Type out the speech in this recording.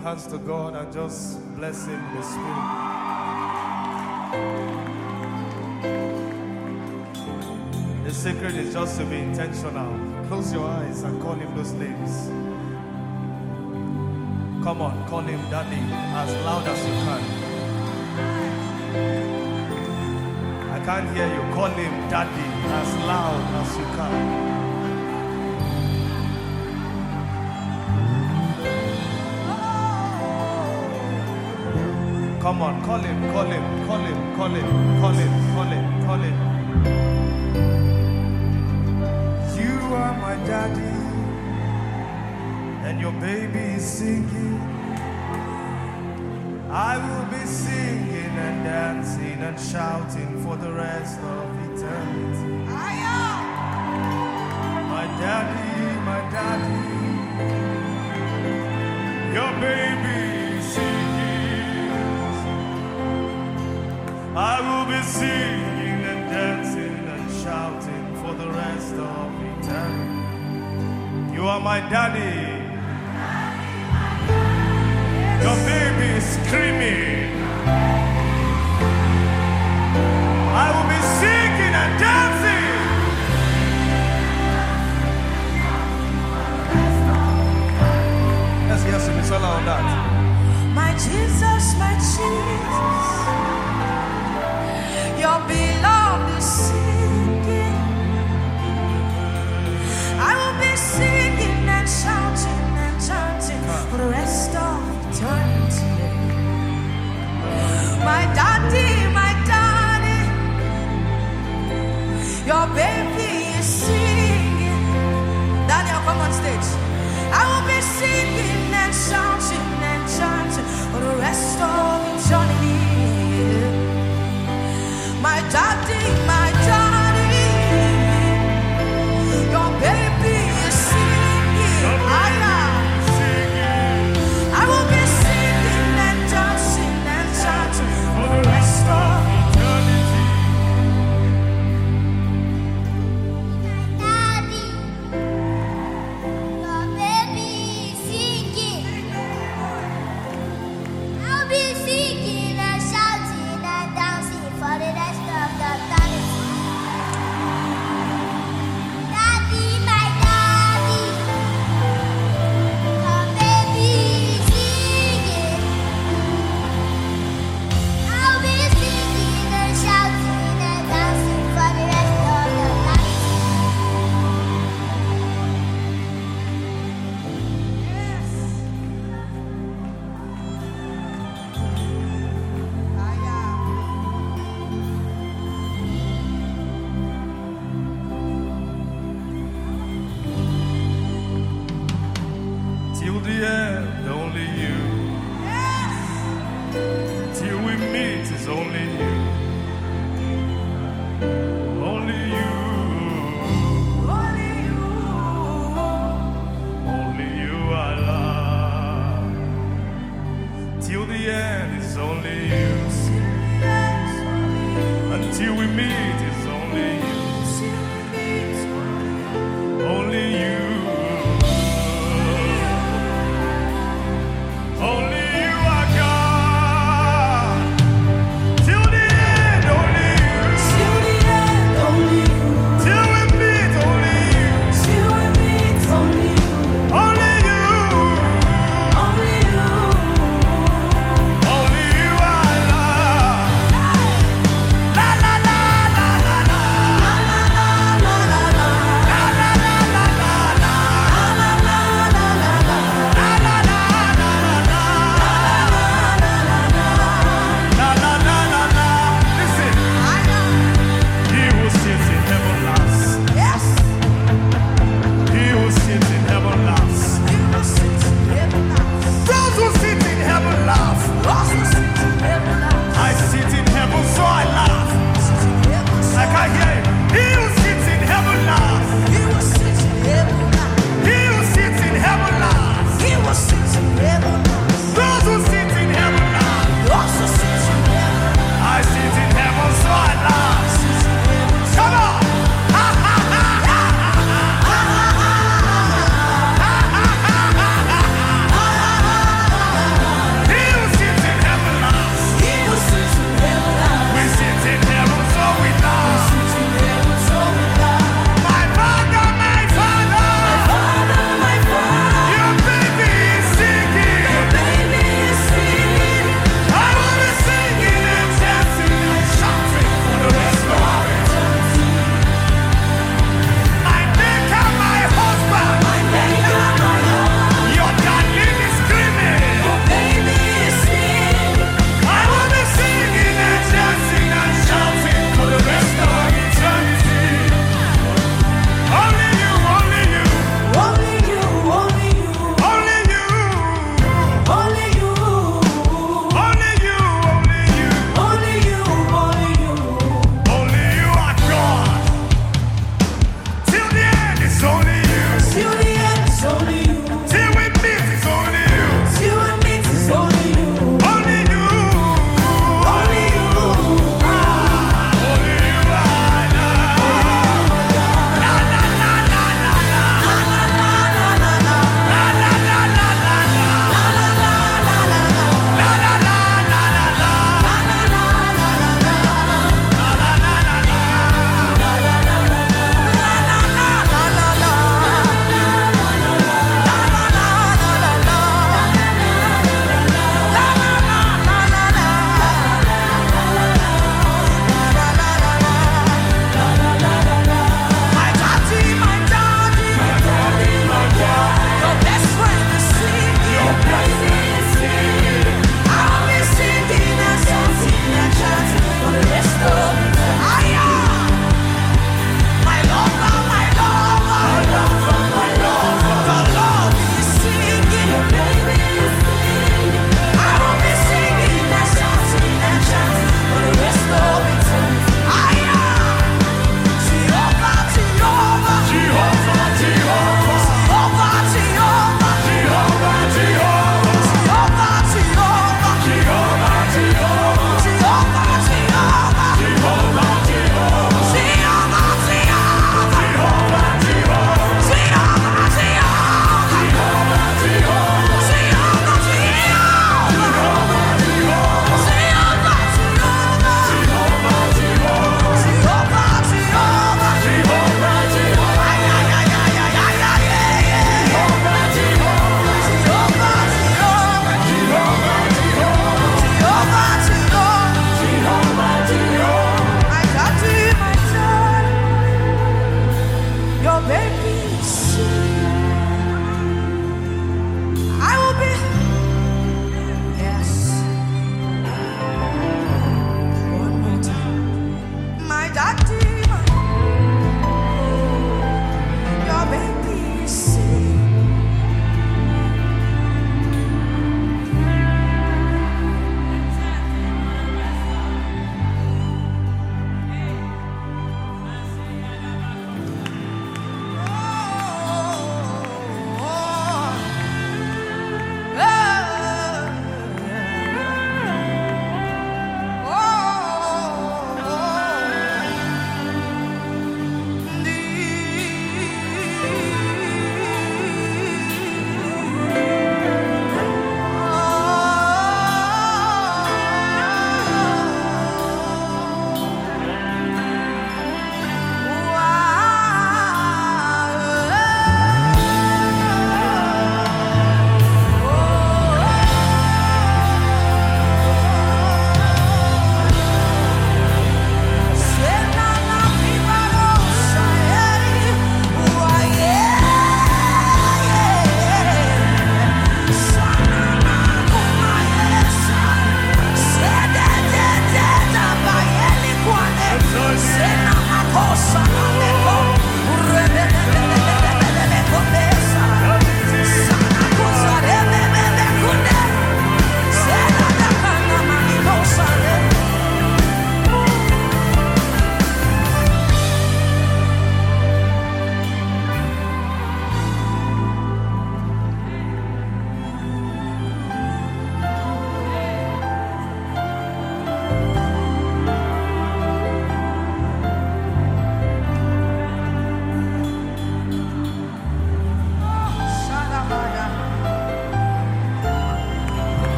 hands to God and just bless Him in the Spirit. The secret is just to be intentional. Close your eyes and call Him those names. Come on, call Him Daddy as loud as you can. I can't hear you. Call Him Daddy as loud as you can. Come on, call Him, call Him, call Him, call Him, call Him, call Him, call Him. You are my daddy, and your baby is singing. I will be singing and dancing and shouting for the rest of eternity. My daddy, your baby is singing. I will be singing and dancing and shouting for the rest of eternity. You are my daddy. Your baby is screaming. I will be singing and dancing. Let's hear some song on that. My Jesus, your beloved is singing. I will be singing and shouting and chanting for the rest of eternity. My daddy, your baby is singing. Daniel, come on stage. I will be singing and shouting and chanting for the rest of eternity. My daddy,